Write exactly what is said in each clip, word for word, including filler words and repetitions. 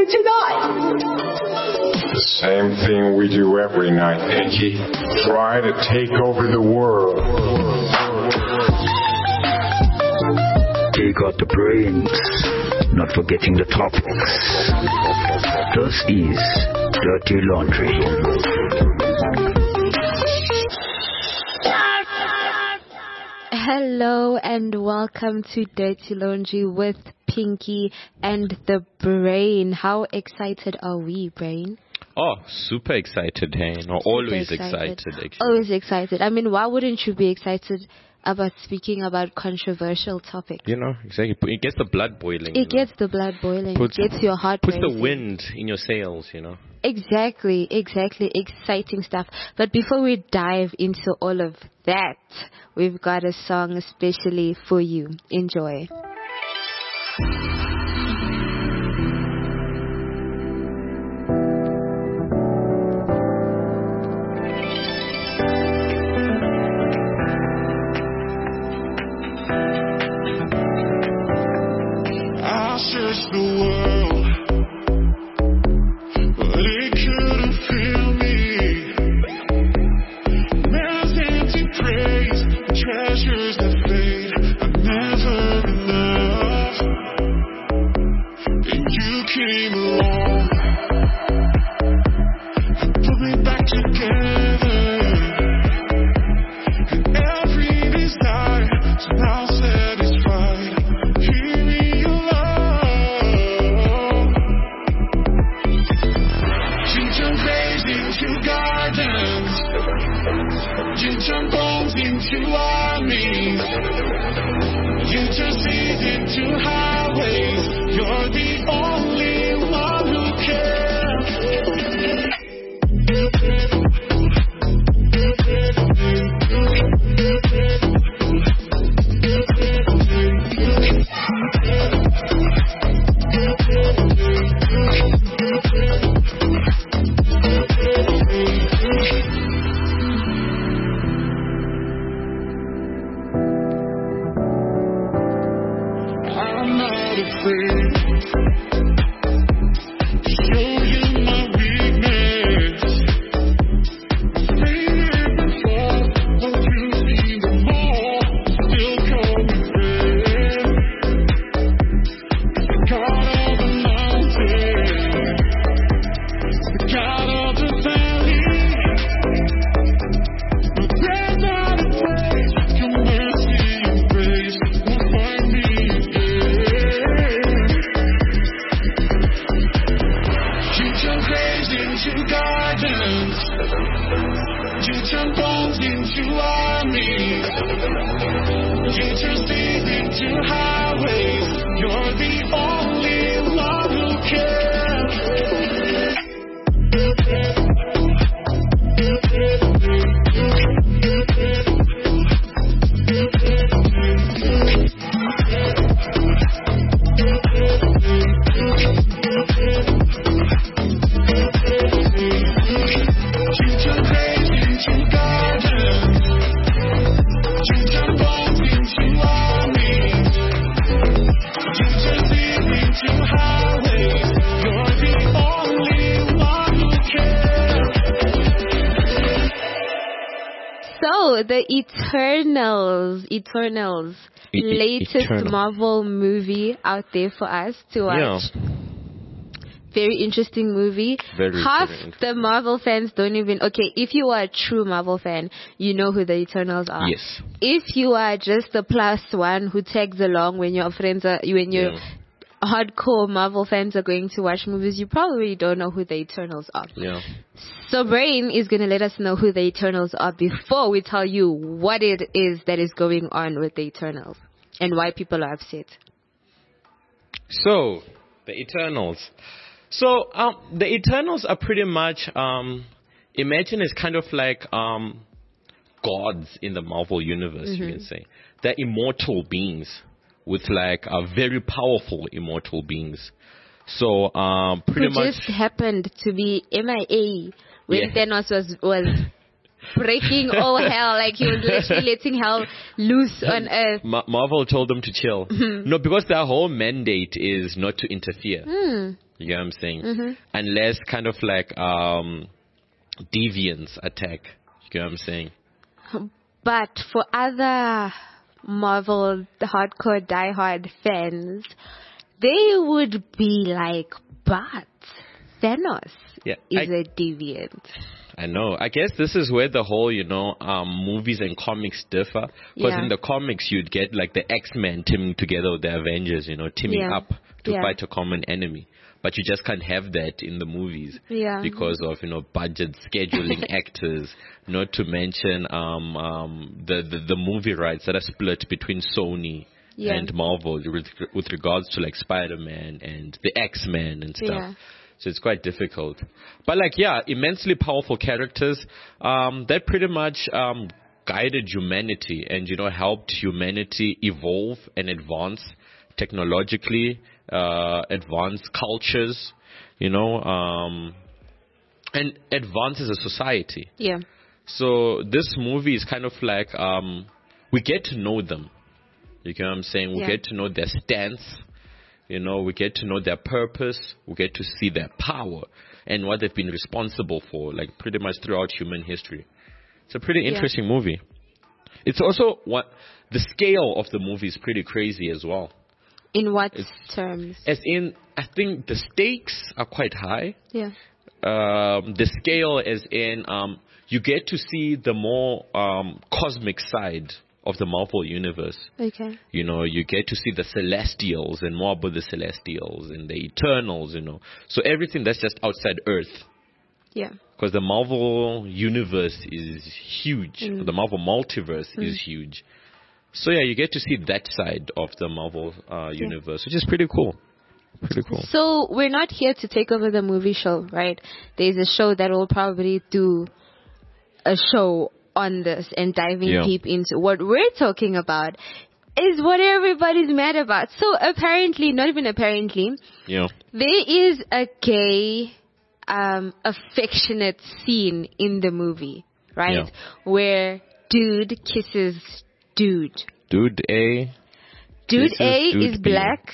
do tonight? The same thing we do every night, Pinky. Try to take over the world. Take out the brains, not forgetting the topics. This is Dirty Laundry. Hello and welcome to Dirty Laundry with Pinky and the Brain. How excited are we, Brain? Oh, super excited, hey. No, super always excited. excited actually. Always excited. I mean, why wouldn't you be excited about speaking about controversial topics? You know, exactly. It gets the blood boiling. It gets know? the blood boiling. Puts, it gets your heart Puts racing. the wind in your sails, you know. Exactly, exactly. Exciting stuff. But before we dive into all of that, we've got a song especially for you. Enjoy. I searched the world, but it couldn't feel me. Man's empty praise, treasures that fade are never enough. And you came along and put me back together. And every desire is now satisfied. Hear me, your love. You turn graves into gardens. You turn bones into armies. You turn seas into highways. You're the only one who cares. I'm not afraid to show you my weakness. Seen it before, but you see them all. Still coming back. The God of the mountain, the God of the valley. But there's not a place your mercy and grace will find me again. You turn graves into gardens. You turn bones into armies. You turn seas into highways. You're the only one who cares. You turn graves into gardens. You turn bones into armies. You turn seas into highways. You're the only one who cares. So, the Eternals, Eternals, E- e- latest Eternal. Marvel movie out there for us to watch. Yeah. Very interesting movie. Very, Half very interesting. the Marvel fans don't even... Okay, if you are a true Marvel fan, you know who the Eternals are. Yes. If you are just a plus one who tags along when your friends are... When your Yeah. hardcore Marvel fans are going to watch movies, you probably don't know who the Eternals are. Yeah. So Brain is going to let us know who the Eternals are before we tell you what it is that is going on with the Eternals and why people are upset. So, the Eternals. So, um, the Eternals are pretty much, um, imagine it's kind of like um, gods in the Marvel universe, Mm-hmm. you can say. They're immortal beings with like uh, very powerful immortal beings. So, um, pretty Who much... just happened to be M I A when Yeah. Thanos was, was breaking all hell. Like he was literally letting hell loose on earth. Ma- Marvel told them to chill. No, because their whole mandate is not to interfere. Mm. You get what I'm saying? Mm-hmm. Unless kind of like um, deviants attack. You get what I'm saying? But for other Marvel hardcore diehard fans, they would be like, but Thanos Yeah, is I- a deviant. I know. I guess this is where the whole, you know, um, movies and comics differ. Because Yeah. in the comics, you'd get like the X-Men teaming together with the Avengers, you know, teaming Yeah. up to Yeah. fight a common enemy. But you just can't have that in the movies Yeah. because of, you know, budget, scheduling actors. Not to mention um, um, the, the the movie rights that are split between Sony Yeah. and Marvel with, with regards to like Spider-Man and the X-Men and stuff. Yeah. So it's quite difficult. But like, yeah, immensely powerful characters um, that pretty much um, guided humanity and, you know, helped humanity evolve and advance technologically, uh, advance cultures, you know, um, and advance as a society. Yeah. So this movie is kind of like, um, we get to know them. You get what I'm saying? We Yeah. get to know their stance. You know, we get to know their purpose. We get to see their power and what they've been responsible for, like pretty much throughout human history. It's a pretty Yeah. interesting movie. It's also what the scale of the movie is pretty crazy as well. In what terms? As in, I think the stakes are quite high. Yeah. Um, the scale as in, um, you get to see the more um, cosmic side of the Marvel universe. Okay. You know, you get to see the Celestials and more about the Celestials and the Eternals, you know. So everything that's just outside Earth. Yeah. Because the Marvel universe is huge. Mm. The Marvel multiverse is huge. So yeah, you get to see that side of the Marvel uh, universe, which is pretty cool. Pretty cool. So we're not here to take over the movie show, right? There's a show that will probably do a show on this and diving Yeah. deep into what we're talking about is what everybody's mad about. So apparently, not even apparently, Yeah. there is a gay, um, affectionate scene in the movie, right? Yeah. Where dude kisses dude. Dude A. Dude Kisses A dude is B. black.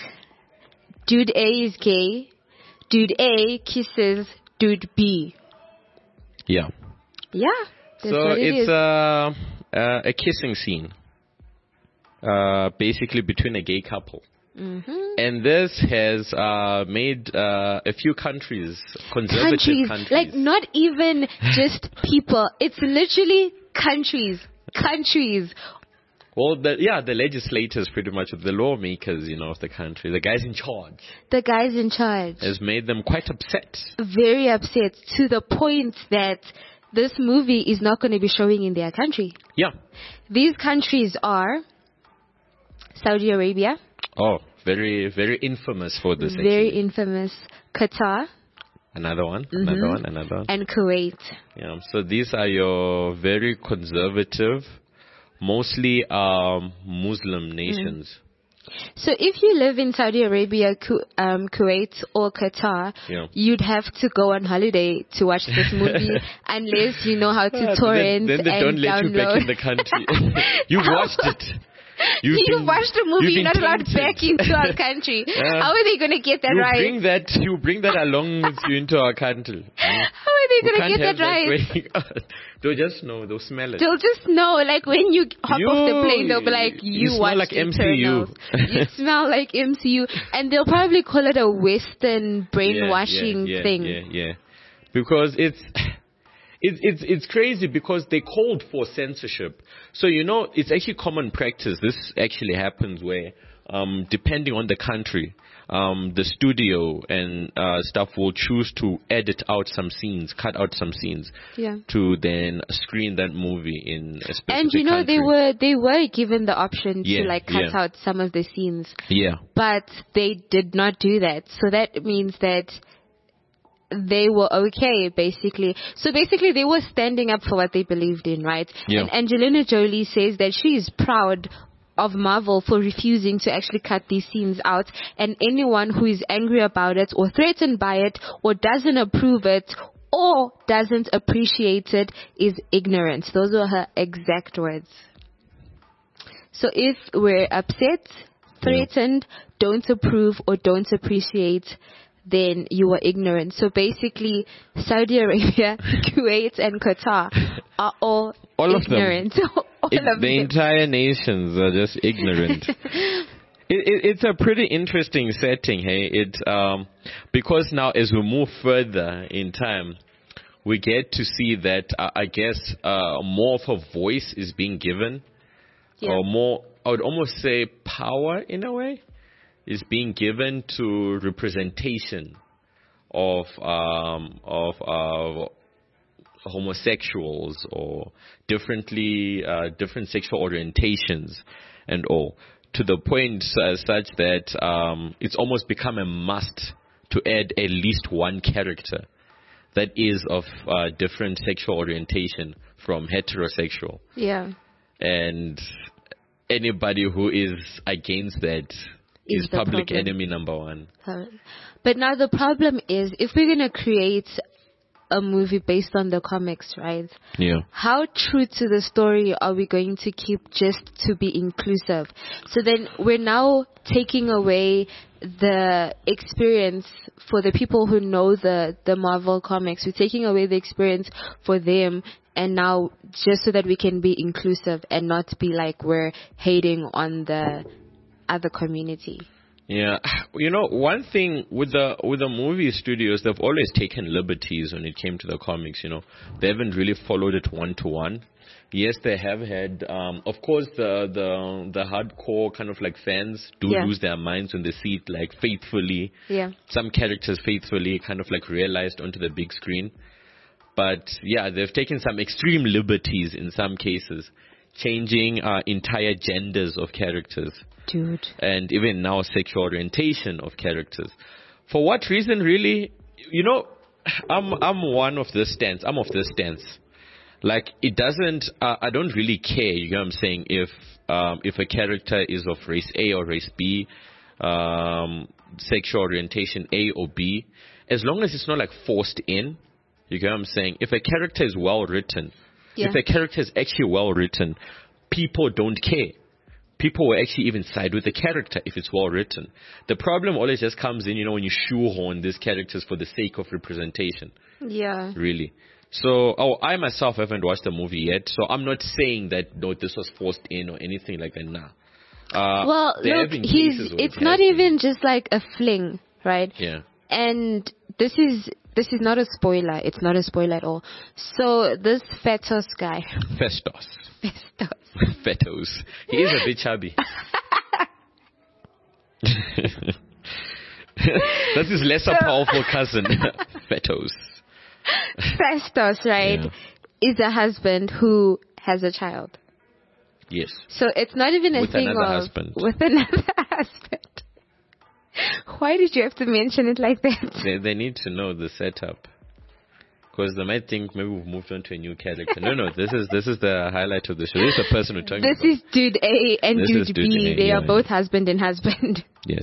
Dude A is gay. Dude A kisses dude B. Yeah. Yeah. That's So what it it's is. uh, uh, a kissing scene. Uh, basically between a gay couple. Mhm. And this has uh, made uh, a few countries, conservative Countries, countries. like not even just people. It's literally countries, countries. well, the, yeah, the legislators pretty much, the lawmakers, you know, of the country, the guys in charge, The guys in charge has made them quite upset. very upset to the point that this movie is not going to be showing in their country. Yeah. These countries are Saudi Arabia, Oh, very, very infamous for this. very actually. infamous, Qatar, Another one, Mhm. another one, another one. and Kuwait. Yeah. So these are your very conservative, mostly um, Muslim nations. So if you live in Saudi Arabia, Ku- um, Kuwait, or Qatar, Yeah. you'd have to go on holiday to watch this movie unless you know how to Ah, torrent then, then they and don't let you back download. in the country. You've watched it. You've you been- watched the movie, you've you're not been allowed tainted. back into our country. Yeah. How are they going to get that you right? bring that. You bring that along with you into our country. How are they We going to can't get have that right? way- They'll just know. They'll smell it. They'll just know, like when you hop off the You- plane, they'll be like, you "You, smell watched like M C U." Eternals. You smell like M C U," and they'll probably call it a Western brainwashing yeah, yeah, thing. Yeah, yeah. Because it's it's it's it's crazy because they called for censorship. So you know, it's actually common practice. This actually happens where, um, depending on the country, um, the studio and uh, stuff will choose to edit out some scenes, cut out some scenes, Yeah. to then screen that movie in a specific And you know, country. they were they were given the option Yeah, to like cut yeah. out some of the scenes, Yeah. but they did not do that. So that means that they were okay, basically. So basically, they were standing up for what they believed in, right? Yeah. And Angelina Jolie says that she is proud of Marvel for refusing to actually cut these scenes out, and anyone who is angry about it or threatened by it or doesn't approve it or doesn't appreciate it is ignorant. Those were her exact words. So if we're upset, threatened, don't approve, or don't appreciate, then you are ignorant. So basically, Saudi Arabia, Kuwait, and Qatar are all, All of them. ignorant. all It- of the them. entire nations are just ignorant. it, it, it's a pretty interesting setting, hey. It um because now as we move further in time, we get to see that uh, I guess uh, more of a voice is being given, Yeah. or more, I would almost say, power in a way is being given to representation of um of uh homosexuals or differently uh, different sexual orientations and all, to the point uh, such that um, it's almost become a must to add at least one character that is of uh, different sexual orientation from heterosexual, Yeah. and anybody who is against that Is is the public problem. enemy number one. But now the problem is, if we're going to create a movie based on the comics, right? Yeah. How true to the story are we going to keep just to be inclusive? So then we're now taking away the experience for the people who know the, the Marvel comics. We're taking away the experience for them, and now just so that we can be inclusive and not be like we're hating on the other community. Yeah, you know, one thing with the with the movie studios, they've always taken liberties when it came to the comics. You know, they haven't really followed it one to one. Yes, they have had, um, of course, the the the hardcore kind of like fans do Yeah. lose their minds when they see it like faithfully. Yeah. Some characters faithfully kind of like realized onto the big screen. But yeah, they've taken some extreme liberties in some cases, changing uh, entire genders of characters. Dude. And even now sexual orientation of characters. For what reason, really? You know, I'm I'm one of this stance. I'm of this stance. Like, it doesn't. Uh, I don't really care. You know what I'm saying? If um, if a character is of race A or race B, um, sexual orientation A or B, as long as it's not like forced in. You get what I'm saying? If a character is well written, Yeah. if a character is actually well written, people don't care. People will actually even side with the character if it's well written. The problem always just comes in, you know, when you shoehorn these characters for the sake of representation, Yeah. really. So, oh, I myself haven't watched the movie yet, so I'm not saying that, no, this was forced in or anything like that, nah. Uh, Well, there look, have been he's, cases where it's it not has been. even just like a fling, right? Yeah. And this is, this is not a spoiler. It's not a spoiler at all. So this Fetos guy, Festos. Festos, Fetos. He is a bit chubby. That's his lesser powerful cousin, Fetos. Festos, right, Yeah. is a husband who has a child. Yes. So it's not even a With thing another of husband. with another husband. Why did you have to mention it like that? They, they need to know the setup. Because they might think maybe we've moved on to a new character. No, no, this is this is the highlight of the show. This is the person we're talking This about. is dude A and This is dude dude B. A, They are yeah. both husband and husband. Yes.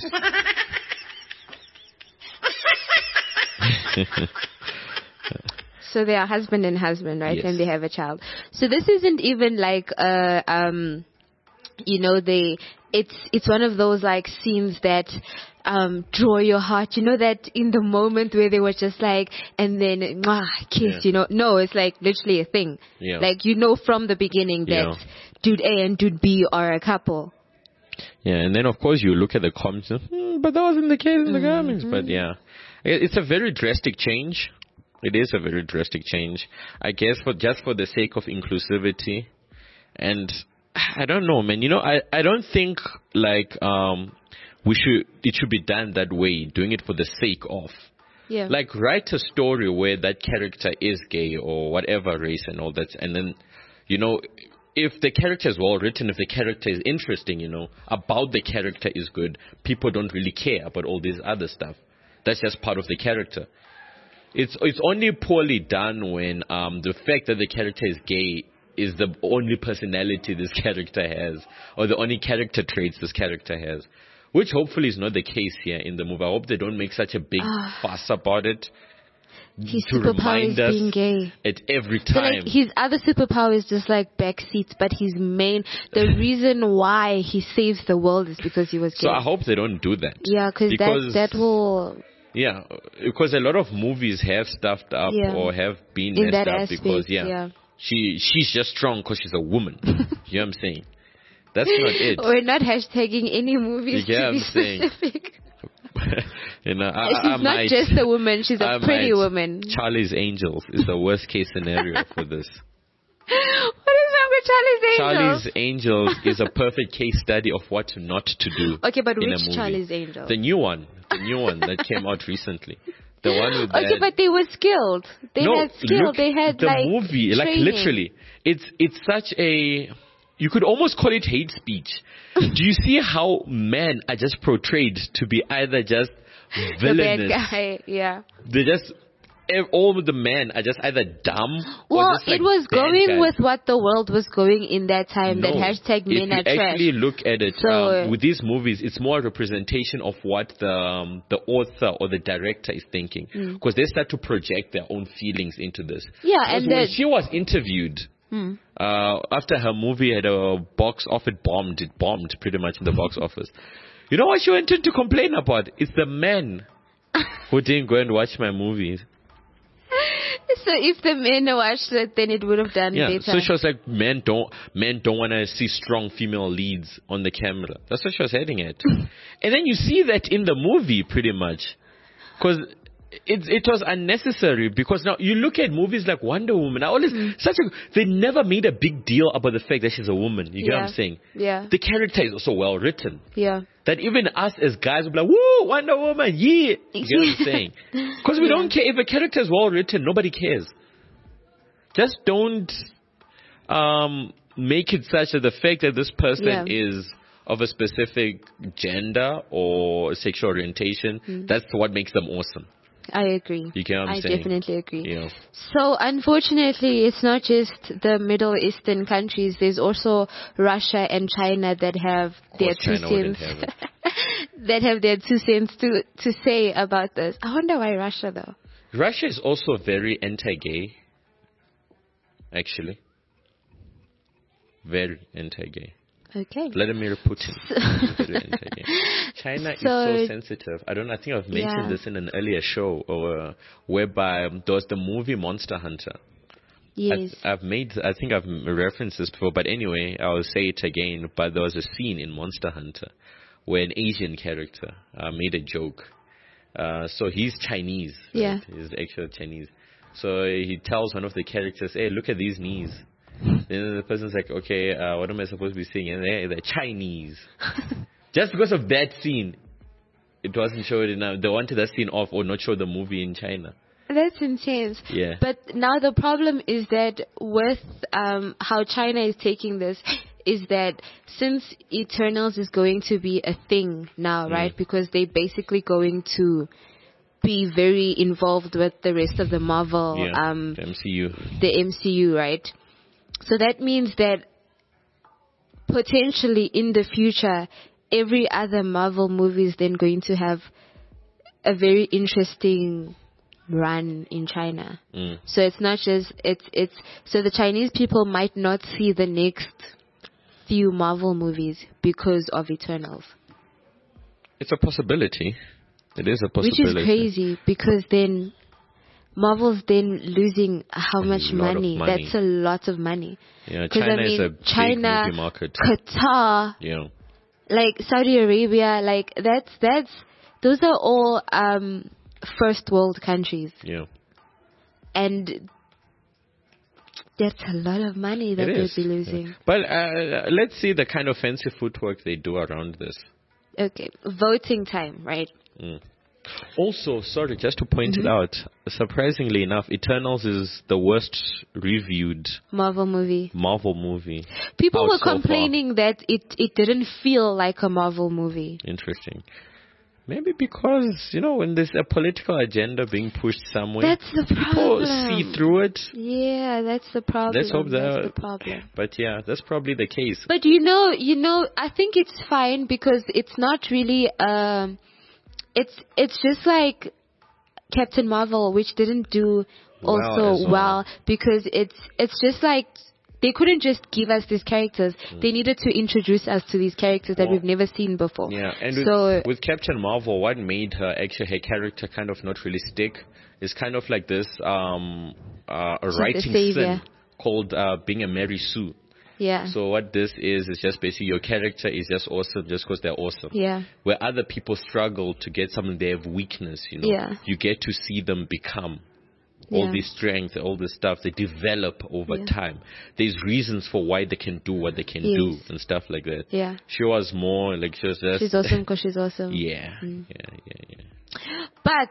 So they are husband and husband, right? Yes. And they have a child. So this isn't even like uh um you know, they it's it's one of those like scenes that um draw your heart. You know, that in the moment where they were just like, and then mwah, kiss, Yeah. you know. No, it's like literally a thing. Yeah. Like, you know from the beginning that Yeah. dude A and dude B are a couple. Yeah, and then of course you look at the comics, and, hmm, but that wasn't the case in the comics. But yeah, it, it's a very drastic change. It is a very drastic change, I guess, for just for the sake of inclusivity. And I don't know, man. You know, I, I don't think like um we should it should be done that way, doing it for the sake of. Yeah. Like, write a story where that character is gay or whatever race and all that, and then, you know, if the character is well written, if the character is interesting, you know, about the character is good, people don't really care about all this other stuff. That's just part of the character. It's it's only poorly done when um the fact that the character is gay is the only personality this character has, or the only character traits this character has, which hopefully is not the case here in the movie. I hope they don't make such a big fuss about it. His to superpower is remind us being gay. at every So time. like his other superpower is just like back seats, but his main, the reason why he saves the world is because he was gay. so I hope they don't do that. Yeah, cause Because that that will Yeah, because a lot of movies have stuffed up Yeah. or have been in messed that up aspect. because yeah, yeah. she she's just strong because she's a woman. You know what I'm saying? That's not it. We're not hashtagging any movies Yeah, to I'm be saying. specific. you know, I, She's I, I not might, just a woman; she's a I pretty might- woman. Charlie's Angels is the worst case scenario for this. What is wrong with Charlie's Angels? Charlie's Angels is a perfect case study of what not to do. Okay, but in a which movie. Charlie's Angels? The new one, the new one that came out recently. The one with Okay, that. but they were skilled. They no, had skill. look, They had the like movie, like training. literally, it's it's such a. You could almost call it hate speech. Do you see how men are just portrayed to be either just The villainous? bad guy, yeah. They just ev- all the men are just either dumb or Well, just like it was bad going guys. with what the world was going in that time. No. That hashtag men are If you trash. actually look at it, So, uh, um, with these movies, it's more a representation of what the um, the author or the director is thinking, because they start to project their own feelings into this. Mm. Yeah, Because and when that- she was interviewed uh, after her movie had a box office bombed, it bombed pretty much in the box office. You know what she wanted to complain about? It's the men who didn't go and watch my movies. So if the men watched it, then it would have done Yeah, better. so she was like, men don't, men don't want to see strong female leads on the camera. That's what she was heading at. And then you see that in the movie pretty much. Because it, it was unnecessary because now you look at movies like Wonder Woman. I always, such a, they never made a big deal about the fact that she's a woman. You get what Yeah. I'm saying? Yeah. The character is also well written. Yeah. That even us as guys will be like, woo, Wonder Woman, yeah. You get what I'm saying? Because we Yeah. don't care. If a character is well written, nobody cares. Just don't um, make it such that the fact that this person Yeah. is of a specific gender or sexual orientation, that's what makes them awesome. I agree. You get what I'm I saying? definitely agree. You know? So unfortunately, it's not just the Middle Eastern countries. There's also Russia and China that have their course two China wouldn't cents. have that have their two cents to to say about this. I wonder why Russia though. Russia is also very anti-gay, actually. Very anti-gay. Okay. Vladimir Putin is very anti-gay. China is So- so sensitive. I don't. I think I've mentioned Yeah. this in an earlier show, or uh, whereby um, there was the movie Monster Hunter. Yes. I, I've made. I think I've referenced this before, but anyway, I'll say it again. But there was a scene in Monster Hunter where an Asian character uh, made a joke. Uh, so he's Chinese. Right? Yeah. He's actually Chinese. So he tells one of the characters, "Hey, look at these knees." Then the person's like, okay, uh, what am I supposed to be saying? And they're, they're Chinese. Just because of that scene, it wasn't showed enough. They wanted that scene off or not show the movie in China. That's intense. Yeah. But now the problem is that with um, how China is taking this, is that since Eternals is going to be a thing now, right? Because they're basically going to be very involved with the rest of the Marvel, Yeah, um, the M C U. the M C U, right? So that means that potentially in the future, every other Marvel movie is then going to have a very interesting run in China. Mm. So it's not just it's it's so the Chinese people might not see the next few Marvel movies because of Eternals, It's a possibility. It is a which possibility. is crazy because then Marvel's then losing how much lot of money? money. That's a lot of money. Yeah, 'Cause, China I mean, is a big China, movie market. Qatar, Yeah. like Saudi Arabia, like that's that's those are all um, first world countries, Yeah. and that's a lot of money that It they'll is. be losing. But uh, let's see the kind of fancy footwork they do around this. Okay, voting time, right? Mm. Also, sorry, just to point Mm-hmm. it out, surprisingly enough, Eternals is the worst reviewed Marvel movie. Marvel movie. People out were so far. complaining that it it didn't feel like a Marvel movie. Interesting. Maybe because, you know, when there's a political agenda being pushed somewhere, That's the people problem. see through it. Yeah, that's the problem. Let's hope that. That's the problem. But yeah, that's probably the case. But you know, you know, I think it's fine because it's not really. Um, it's it's just like Captain Marvel, which didn't do Well also as well. well, because it's it's just like they couldn't just give us these characters. They needed to introduce us to these characters that Well, we've never seen before. Yeah, and with, so with Captain Marvel, what made her actually her character kind of not really stick is kind of like this um uh, a She's the writing savior. sin called uh, being a Mary Sue. yeah, So what this is is just basically your character is just awesome just because they're awesome. yeah, Where other people struggle to get something, they have weakness. You know, Yeah. you get to see them become. All Yeah. these strengths, all this stuff, they develop over Yeah. time. There's reasons for why they can do what they can Yes. do and stuff like that. yeah. She was more like she was just She's awesome because she's awesome. yeah, Mm. yeah, yeah, yeah. But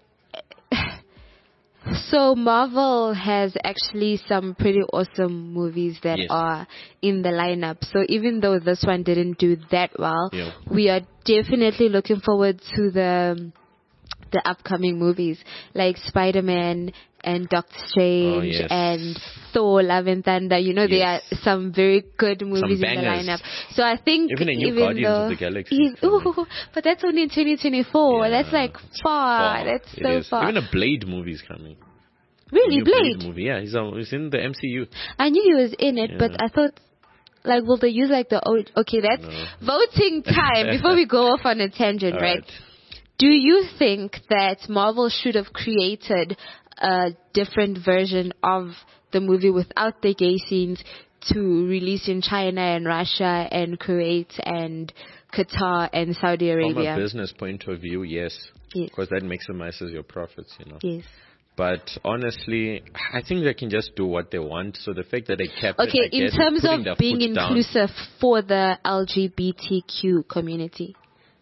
so Marvel has actually some pretty awesome movies that Yes. are in the lineup. So even though this one didn't do that well, Yeah. we are definitely looking forward to the the upcoming movies like Spider-Man and Doctor Strange Oh, yes. and Thor: Love and Thunder. You know, there are Yes. some very good movies in the bangers. lineup. So I think Even a new even Guardians though of the Galaxy Even- is coming. ooh, but that's only in twenty twenty-four. Yeah, That's like it's far. far. That's It so is. far. Even a Blade movie is coming. Really, New Blade? movie, yeah, he's, uh, he's in the M C U. I knew he was in it, Yeah. but I thought, like, will they use like the old? Okay, that's No. voting time. Before we go off on a tangent, All right? right. Do you think that Marvel should have created a different version of the movie without the gay scenes to release in China and Russia and Kuwait and Qatar and Saudi From Arabia? a business point of view, yes, Yes. because that maximizes your profits, you know. Yes. But honestly, I think they can just do what they want. So the fact that they kept it, Okay, I in guess, terms putting their of being foot down- inclusive for the L G B T Q community.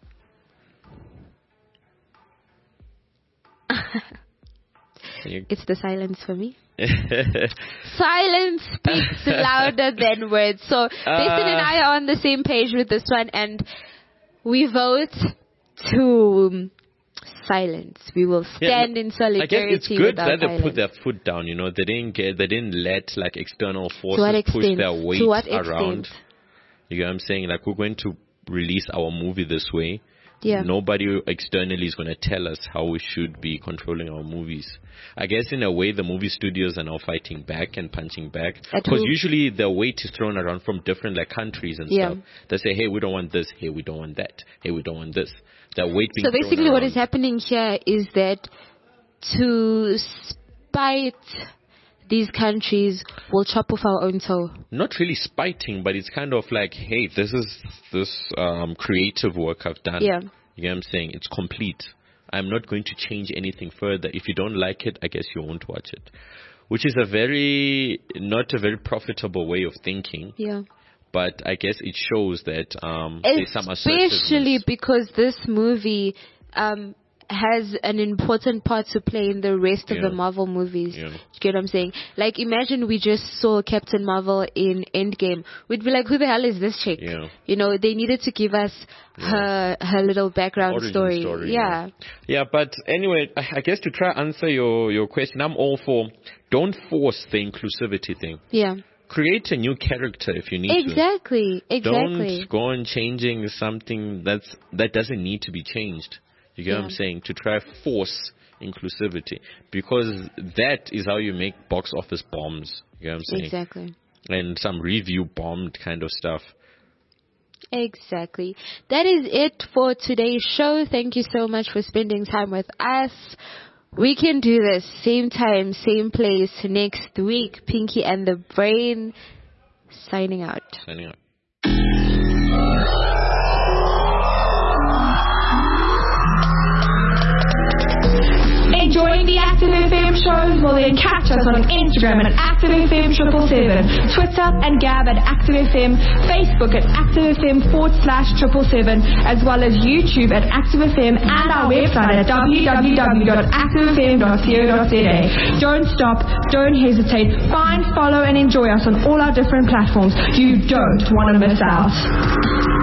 You- It's the silence for me. Silence speaks louder than words. So Jason and I are on the same page with this one, and we vote to um, silence. We will Yeah, stand in I guess solidarity it's good with our that they silence. put their foot down. You know, they didn't get, they didn't let like external To what forces push extent? their weight To what around. extent? You know what I'm saying? Like, we're going to release our movie this way. Yeah. Nobody externally is going to tell us how we should be controlling our movies. I guess in a way, the movie studios are now fighting back and punching back. At Because who? usually the weight is thrown around from different like countries and Yeah. stuff. They say, hey, we don't want this. Hey, we don't want that. Hey, we don't want this. The weight being So thrown basically, what around. is happening here is that to spite these countries, we'll chop off our own toe. Not really spiting, but it's kind of like, hey, this is this um, creative work I've done. Yeah. You know what I'm saying? It's complete. I'm not going to change anything further. If you don't like it, I guess you won't watch it. Which is a very, not a very profitable way of thinking. Yeah. But I guess it shows that um, there's some Especially assertiveness. because this movie um, has an important part to play in the rest of Yeah. the Marvel movies. Yeah. You get what I'm saying? Like, imagine we just saw Captain Marvel in Endgame. We'd be like, who the hell is this chick? Yeah. You know, they needed to give us her her little background Origin story. story, Yeah. Yeah, but anyway, I I guess to try answer your, your question, I'm all for don't force the inclusivity thing. Yeah. Create a new character if you need to. Exactly. Exactly. Don't go on changing something that's that doesn't need to be changed. You get what I'm Yeah. saying? To try force inclusivity, because that is how you make box office bombs. You get what I'm saying? Exactly. And some review bombed kind of stuff. Exactly. That is it for today's show. Thank you so much for spending time with us. We can do this same time, same place next week. Pinky and the Brain signing out. Signing out. Enjoying the Active F M shows? Well, then catch us on Instagram at Active F M triple seven, Twitter and Gab at Active F M, Facebook at Active F M forward slash triple seven, as well as YouTube at Active F M and our website at w w w dot active f m dot co dot z a. Don't stop, don't hesitate. Find, follow, and enjoy us on all our different platforms. You don't want to miss out.